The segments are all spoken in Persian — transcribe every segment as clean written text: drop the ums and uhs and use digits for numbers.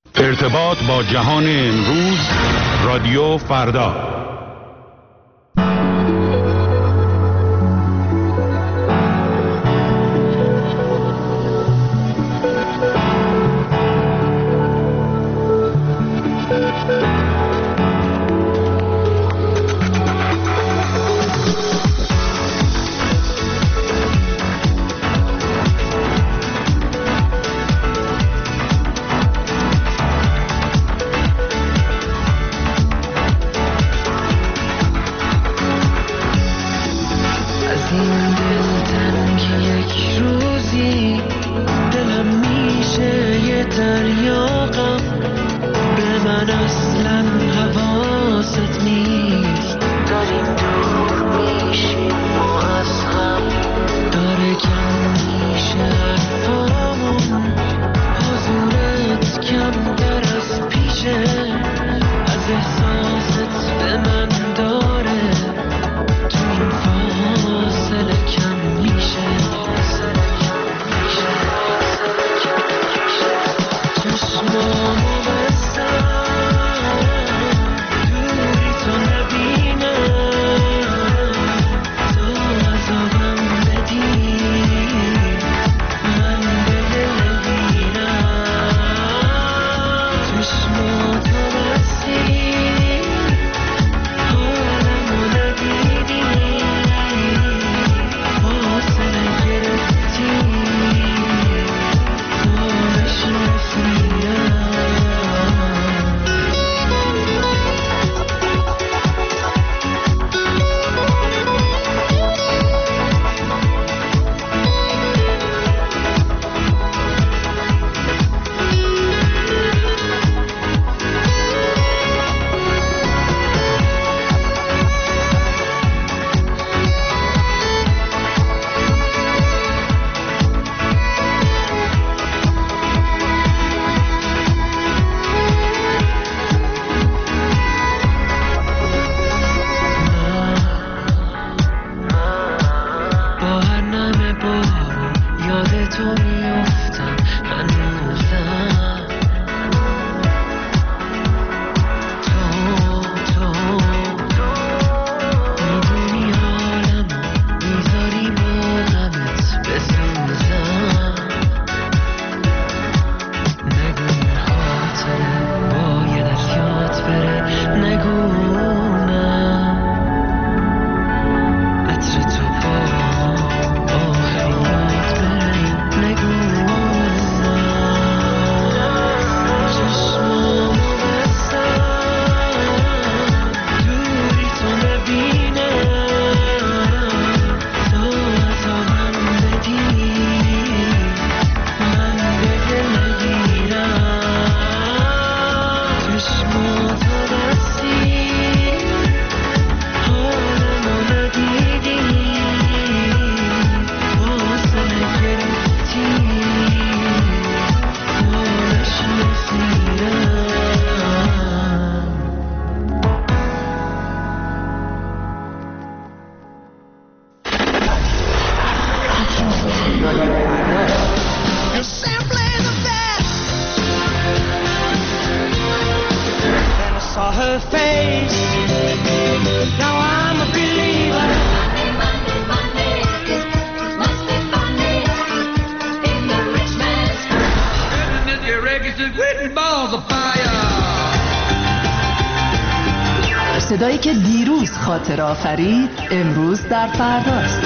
ارتباط با جهان امروز، رادیو فردا. صدایی که دیروز خاطر آفرید امروز در فرداست.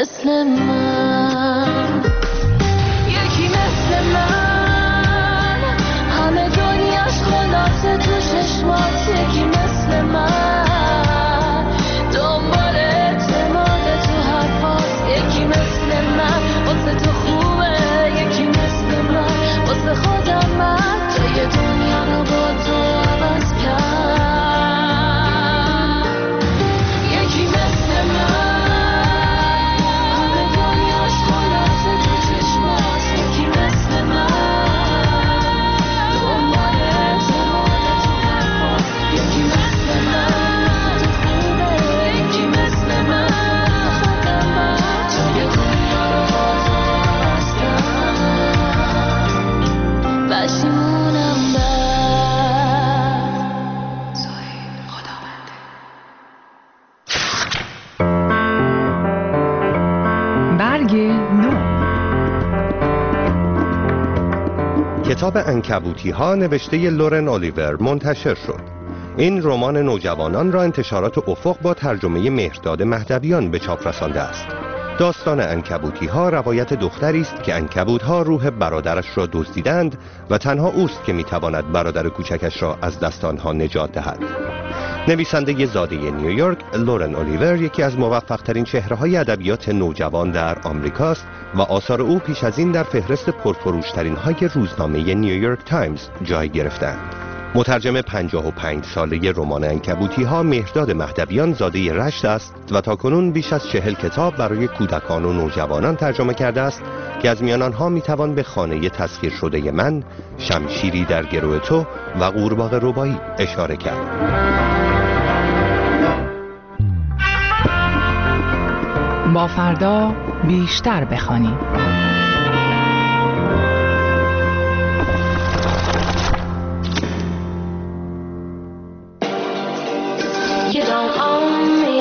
مثل من، یکی مثل من، همه دنیاش خلاصه تو چشمات، یکی مثل من، دنبال اعتماد تو حرفات، یکی مثل من، واسه تو خوبه، یکی مثل من، واسه خودم من تا یه دنیا رو با تو عوض کرد، یکی مثل من، همه دنیاش خلاصه تو چشمات، یکی مثل من، دنبال اعتماد تو حرفات، یکی مثل من، تو خوبه، یکی مثل من، خودم من تا یه دنیا رو با تو عوض کرد، پشیمونم بعد سوی خداونده. برگ نو. کتاب عنکبوتی ها نوشته لورن الیور منتشر شد. این رمان نوجوانان را انتشارات افق با ترجمه مهرداد مهدویان به چاپ رسانده است. داستان عنکبوتی ها روایت دختری است که عنکبوت ها روح برادرش را دزدیدند و تنها اوست که میتواند برادر کوچکش را از دست آنها نجات دهد. نویسنده زاده نیویورک لورن الیور یکی از موفق ترین چهره های ادبیات نوجوان در آمریکاست و آثار او پیش از این در فهرست پرفروش ترین های روزنامه نیویورک تایمز جای گرفتند. مترجم 55 ساله رمان عنکبوتی ها مهرداد مهدویان زاده رشت است و تاکنون بیش از 40 کتاب برای کودکان و نوجوانان ترجمه کرده است که از میان آنها میتوان به خانه تسخیر شده من، شمشیری در گرو تو و قورباغه ربایی اشاره کرد. با فردا بیشتر بخوانیم. You don't own me.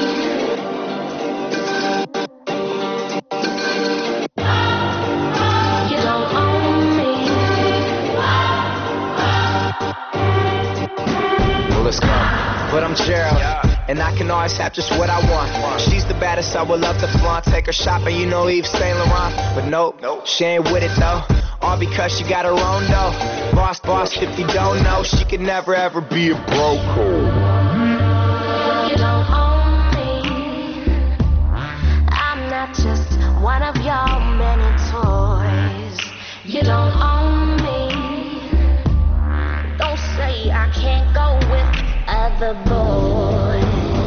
You don't own me. Well, let's go. But I'm Gerald, and I can always have just what I want. She's the baddest, I would love to flaunt. Take her shopping, you know Yves Saint Laurent. But nope, she ain't with it though. All because she got her own dough. Boss, if you don't know, she could never ever be a broke. You don't own me. I'm not just one of your many toys. You don't own me. Don't say I can't go with other boys.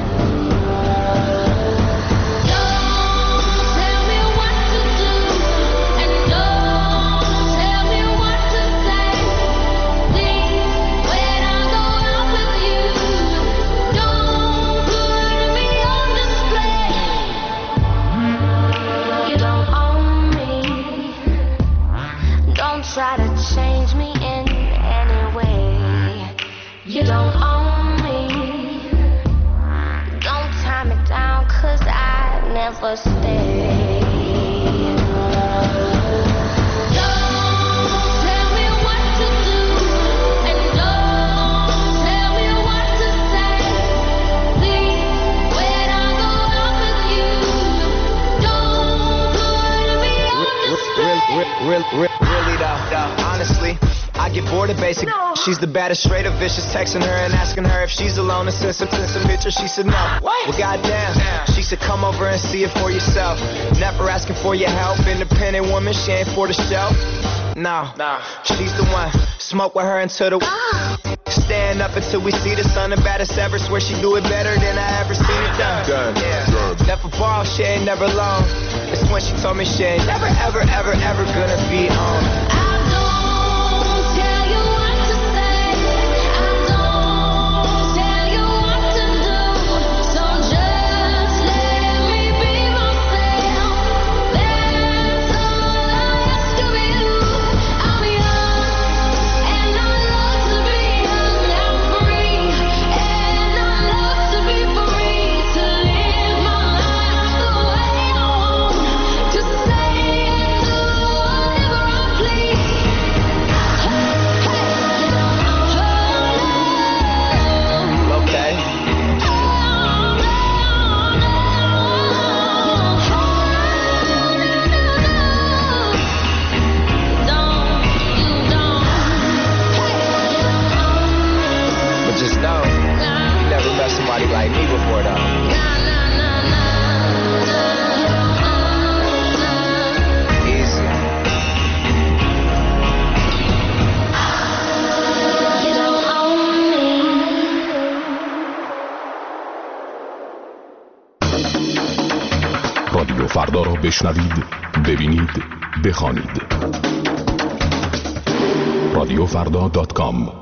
Don't tell me what to do, and don't tell me what to say. Please, when I go out with you, don't put me on display. You don't own me. Don't try to change me in any way. You don't own me. Don't tie me down, 'cause I never stay. Don't tell me what to do, and don't tell me what to say. Please, when I go out with you, don't put me on display. Really though, honestly, I get bored of basic. She's the baddest, straight up vicious. Texting her and asking her if she's alone and send some pictures. She said no. Well, goddamn. She said come over and see it for yourself. Never asking for your help. Independent woman, she ain't for the show. No, she's the one. Smoke with her until the stand up until we see the sun. The baddest ever. Swear she do it better than I ever seen it done. Never ball, she ain't never alone. It's when she told me she ain't never ever ever ever gonna be on. I don't tell you what to say. I don't tell you what to do. So just let me be myself. That's all I ask of you. I'm young and I love to be young. I'm free and I love to be free. To live my life the way I want. To say and do whatever I please. رادیو فردا را بشنوید، ببینید، بخوانید. رادیوفردا.com.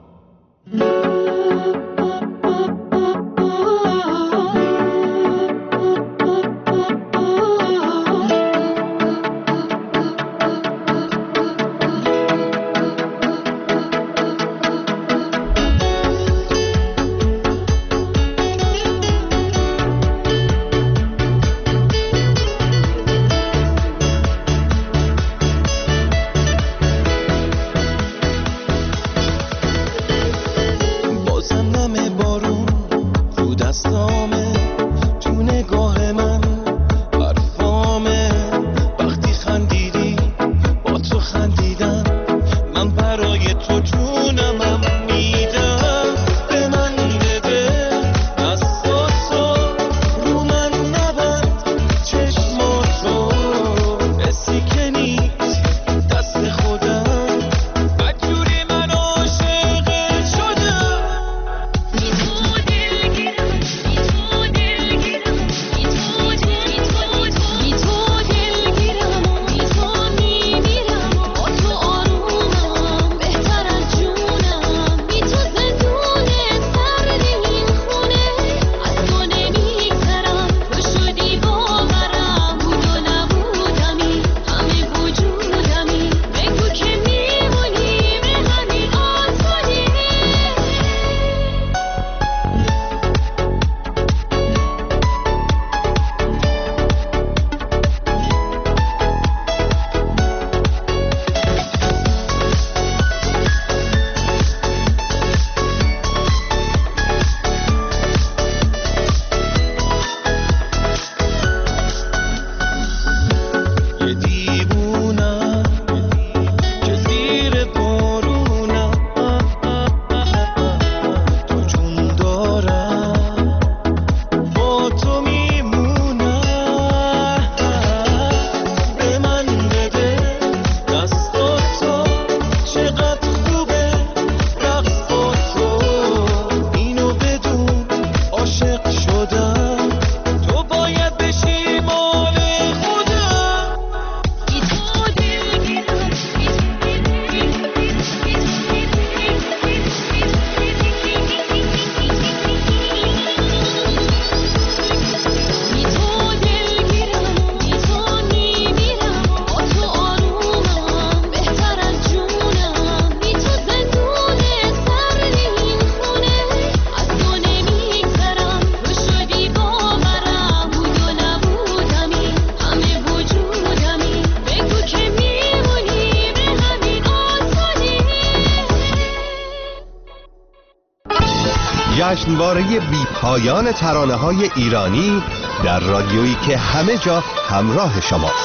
جشنواره بی پایان ترانه‌های ایرانی در رادیویی که همه جا همراه شماست.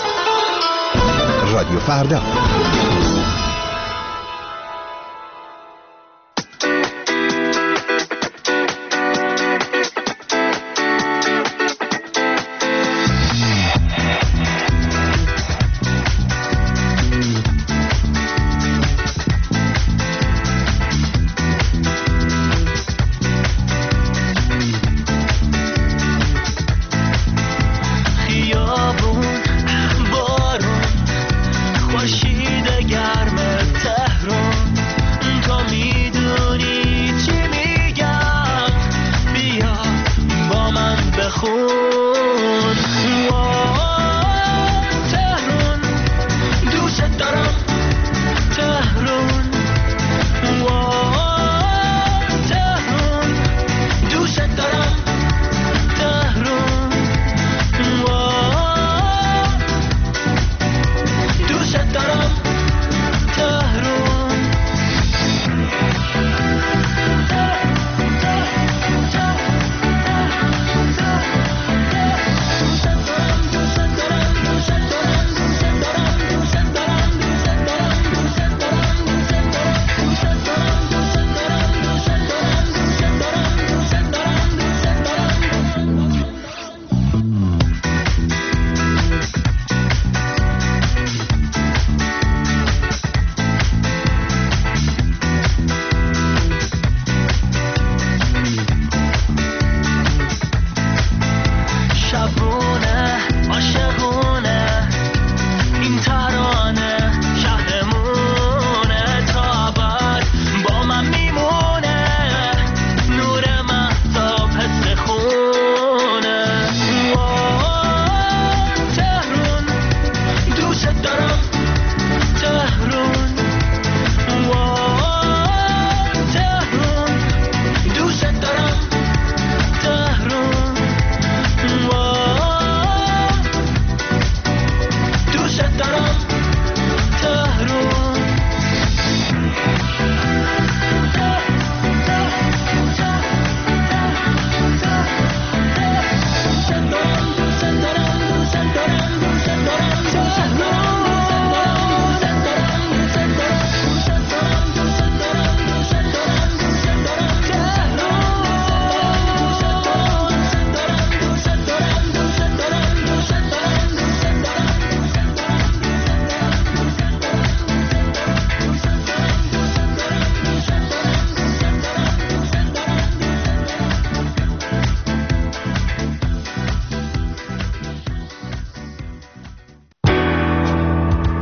رادیو فردا. خیابون بارون خورشید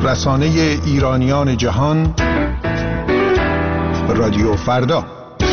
رسانه ایرانیان جهان، رادیو فردا.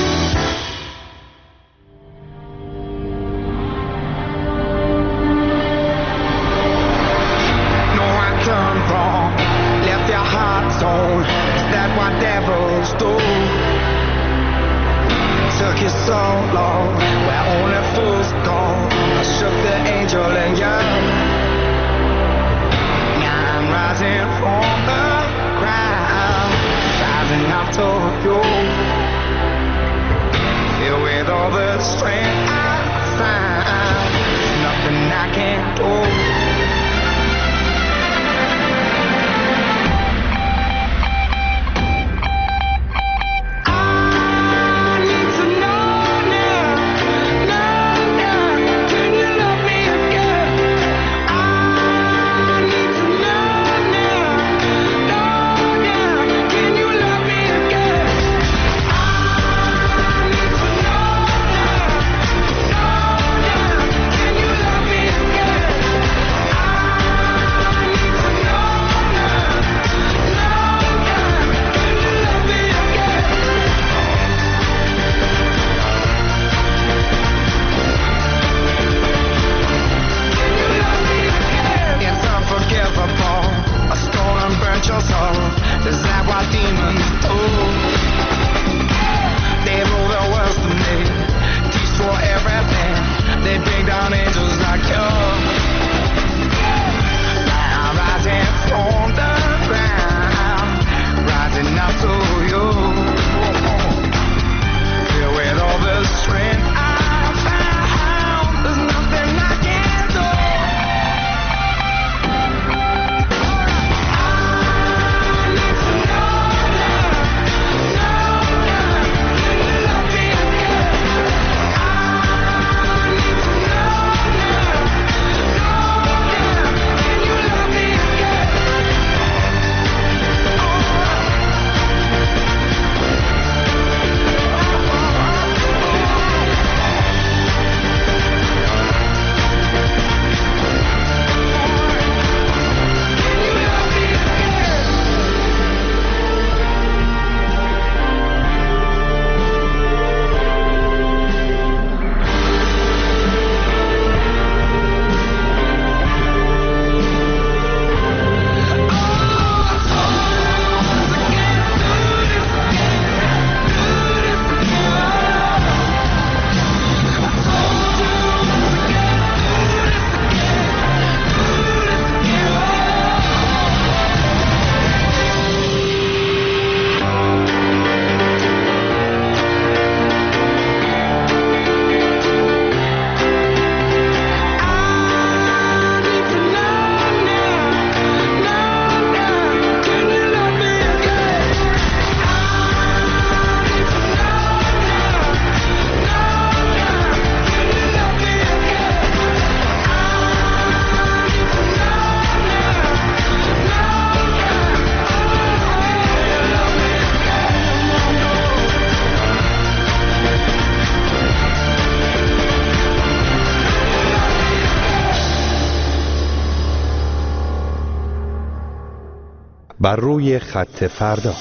بر روی خط فردا.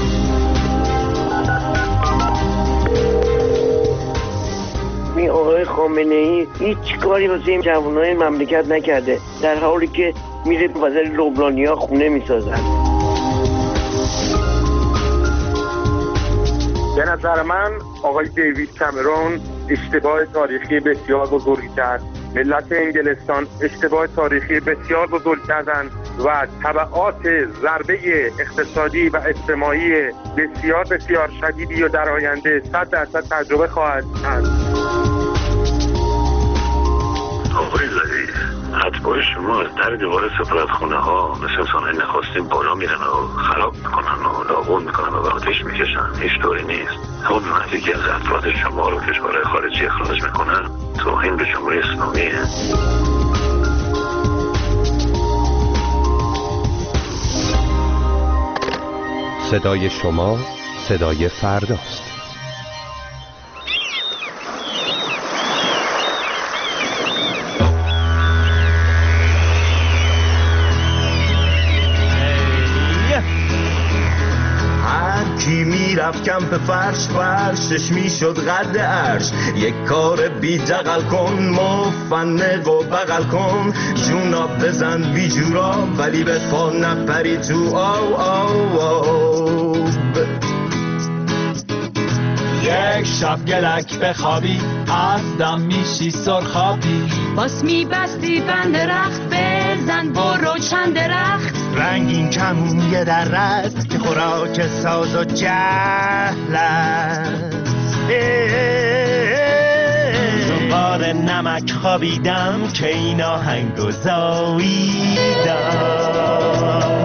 این آقای خامنه ای هیچ کاری واسه این جوانای مملکت نکرده، در حالی که میره واسه لبنانی‌ها خونه میسازن. به نظر من آقای دیوید کامرون اشتباه تاریخی بسیار بزرگی کرد. ملت انگلستان اشتباه تاریخی بسیار بزرگ کردند و تبعات ضربه اقتصادی و اجتماعی بسیار بسیار شدیدی و در آینده 100% تجربه خواهد کرد. آقای ظریف، اتباع شما از در دیوار سفارتخونه ها مثل انسان‌های نخواستین بالا میرن و خراب میکنن و داغون میکنن و آتش میکشن. هیچ طوری نیست. همون وقتی که از افراد شما رو کشورهای خارجی اخراج میکنن توهین به جمهوری اسلامیه. صدای شما صدای فرداست. میرفت کمپ فرش فرشش میشد قد عرش. یک کار بی دقل کن مفنق و بغل کن، جونا بزن بی جورا ولی به پا نپری تو آو. یک شب گلک بخوابی از دم میشی سرخابی، باس میبستی بند درخت بزن برو چند درخت. رنگین کمون یه در است که خوراک ساز و جهل است. چون بار نمک خوابیدم که این آهنگو زاییدم.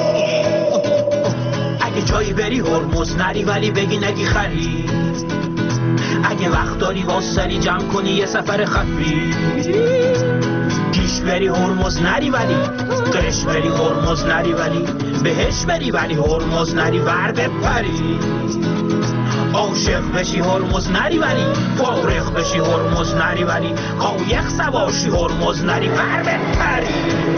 اگه جایی بری هرمز نری ولی بگی نگی خری، اگه وقت داری واسری جمع کنی یه سفر خفی. پیش بری هرمز نری ولی قش بری هرمز نری ولی بهش بری ولی هرمز نری ور بپری. عاشق بشی هرمز نری ولی فارغ بشی هرمز نری ولی قایق سواشی هرمز نری ور بپری.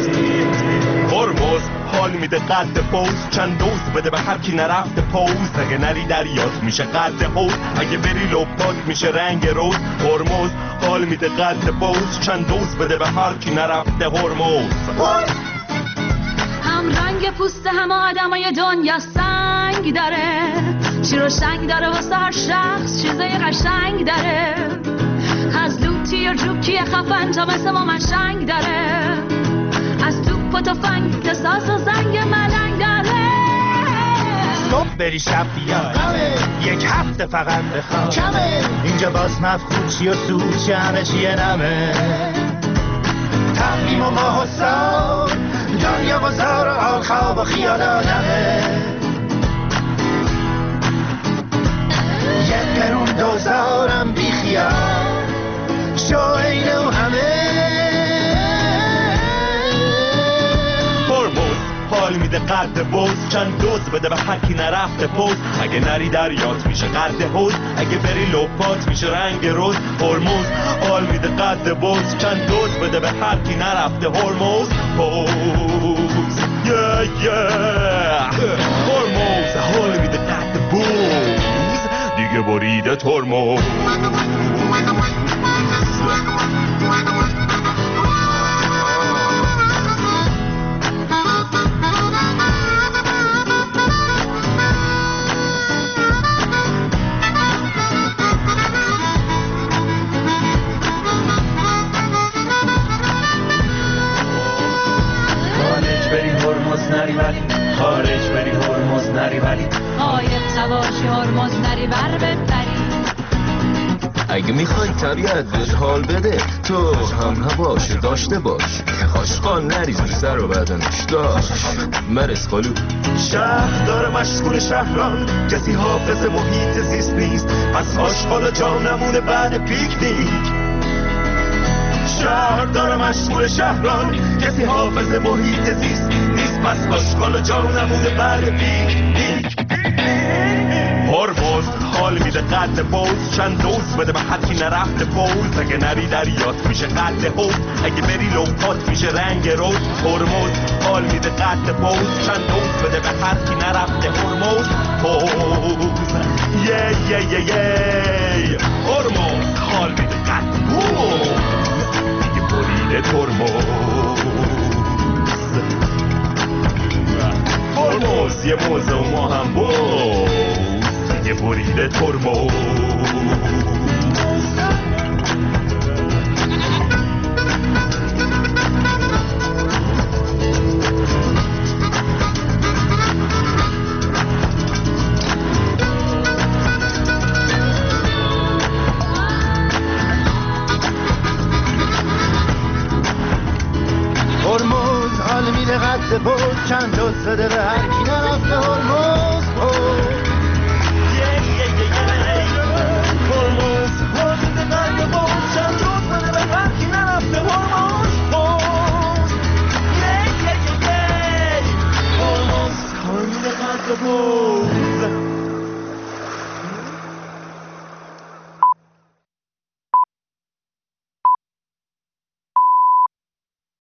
هرمز حال میده قد پوز، چند دوز بده به هر کی نرفته پوز. اگه نری دریات میشه قد حوض، اگه بری لپات میشه رنگ روز. هرمز حال میده قد پوز، چند دوز بده به هر کی نرفته هرمز. هم رنگ پوست هم آدمای دنیا سنگ داره، چی رو شنگ داره واسه هر شخص چیزای قشنگ داره. از لوتی و جوکی خفن تا مثل ما منشنگ داره، از توپ و تفنگ تا ساز و زنگ ملنگ داره. صبح بری شب بیا یک هفته فقط بخواب کمه، اینجا باز مفخود چی و سود چی همه چیه نمه. تقویم و ماه و سال دنیا گذار و حال خواب و خیال آدمه. یک قرون دوزارم بی خیال شو اینو همه. حال میده قد بوز، چند دوز بده به هر کی نرفته پوز. اگه نری دریات میشه قد حوض، اگه بری لپات میشه رنگ روز. هرمز حال میده قد بوز، چند دوز بده به هر کی نرفته هرمز پوز. هرمز حال میده قد بوز، دیگه بریده ترمز. نری ولی خارج بری هرمز نری ولی قایق سواشی هرمز نری ور بپری. اگه میخوای طبیعت بهت حال بده تو هم هواش داشته باش. آشقان نریز رو سر و بدنش داشت مرس خالو. شهر داره مشغول شهران، کسی حافظ محیط زیست نیست، پس آشغال جا نمونه بعد پیکنیک. شهر داره مشغول شهران، کسی حافظ محیط زیست نیست، پس آشغال جا نمونه بعد پیکنیک. هرمز حال میده قد بوز، چند دوز بده به هر کی نرفته پوز. اگه نری دریات میشه قد حوض، اگه بری لپات میشه رنگ روز. هرمز حال میده قد بوز، چند دوز بده به هر کی نرفته هرمز پوز. هرمز حال میده قد بوز، دیگه بریده ترمز. هرمز یه موزه و ما هم بوز، یه بریده ترمز. هرمز حال میده قد بود، چند دوست بده به هر کی نرفته هرمز.